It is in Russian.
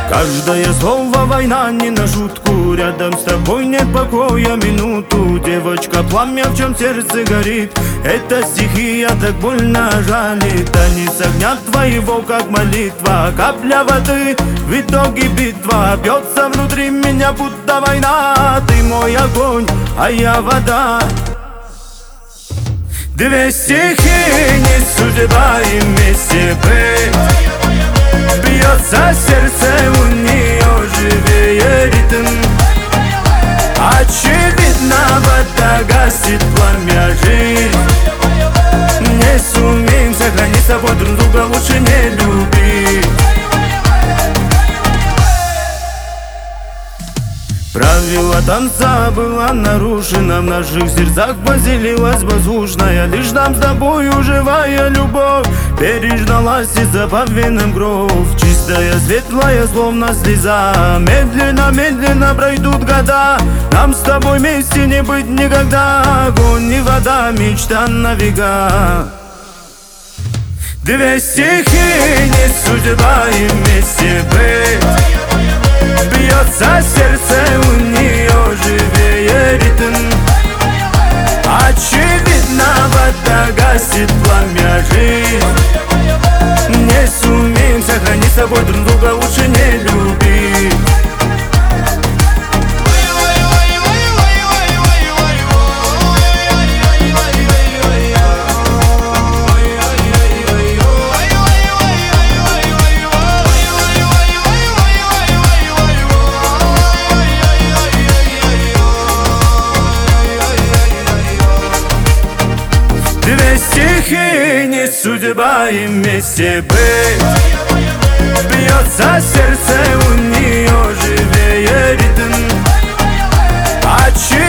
Каждое слово война не на шутку. Рядом с тобой нет покоя минуту. Девочка, пламя, в чем сердце горит. Эта стихия так больно жалит. Танец огня твоего, как молитва. Капля воды, в итоге битва. Бьется внутри меня, будто война. Ты мой огонь, а я вода. Две стихии, не судьба и вместе быть. Бьется сердце, у нее живее ритм. Очевидно, вода гасит пламя жизнь. Не сумеем сохранить с собой друг друга, лучше не любить. Правило танца было нарушено. В наших сердцах поселилась воздушная. Лишь нам с тобою живая любовь переждалась из-за повинным кровь. Чистая, светлая, словно слеза. Медленно, медленно пройдут года. Нам с тобой вместе не быть никогда. Огонь и вода, мечта на века. Две стихии, не судьба и вместе быть. Бьется сердце, у нее живее ритм. Очевидно, вода гасит пламя жизнь. Не сумеем сохранить с собой друг друга, лучше не любить. Две стихии, не судьба и вместе быть. Бьется сердце, у нее живее ритм.